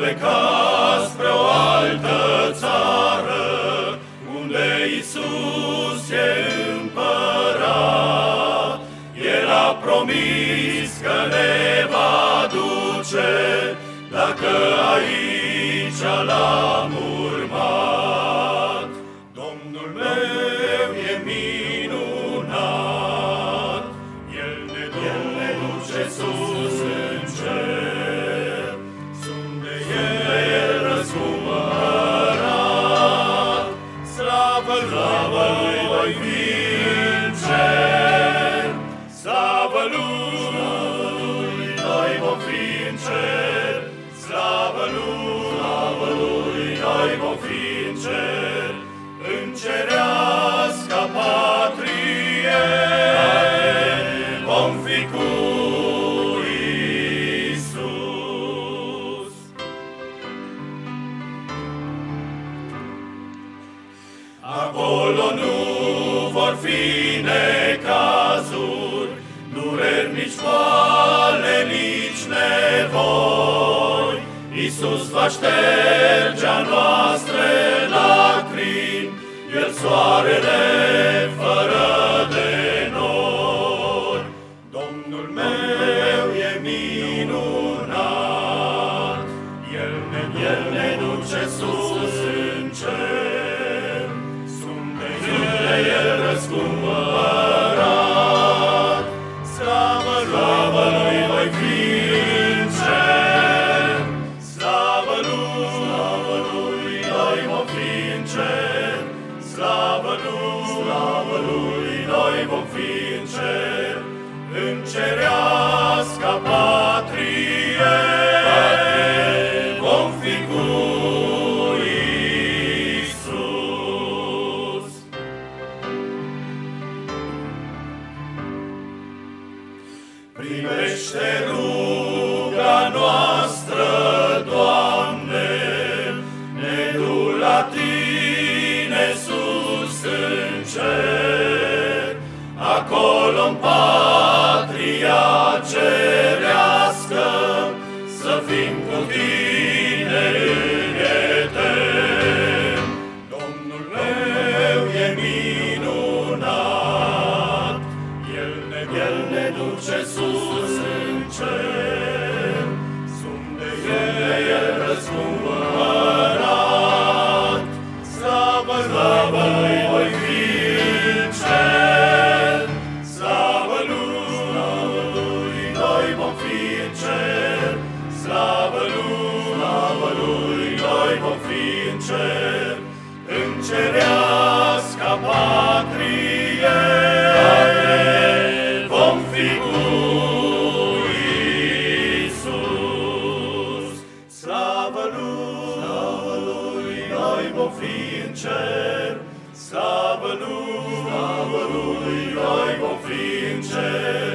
plecat spre o altă țară, unde Iisus e împărat. El a promis că ne va duce, dacă aici l-am urmat. Domnul meu e minunat, El ne duce sus în cer. Sunt de El răscumpărat, slavă Lui voi fi în cer. Slavă Lui, noi vom fi în cer. Slavă Lui, noi vom fi în cer. În cerească patrie vom fi cu Iisus. Acolo nu vor fi necazuri, dureri, nici boale, nici nevoi. Iisus va șterge-a noastre lacrimi, El soarele fără de nori. Domnul meu e minunat, El ne duce sus în cer. Sunt de El răscumpărat, slavă Lui voi fi în cer. Slavă Lui, noi vom fi în cer. Slavă Lui, noi vom fi în cer. În cerească patrie vom fi cu Iisus. Primește ruga noastră, Doamne, ne du la Tine sus în cer. Acolo-n patria cerească, să fim cu Tine în etern. Domnul meu e minunat, El ne duce sus în cer. Sunt de El răscumpărat, slavă Lui voi fi în cer. Slavă Lui, noi vom fi în cer. Slavă Lui, noi vom fi în cer. În cerească patrie vom fi cu Iisus. Slavă Lui, noi vom fi în cer. Slavă Lui, noi vom fi în cer.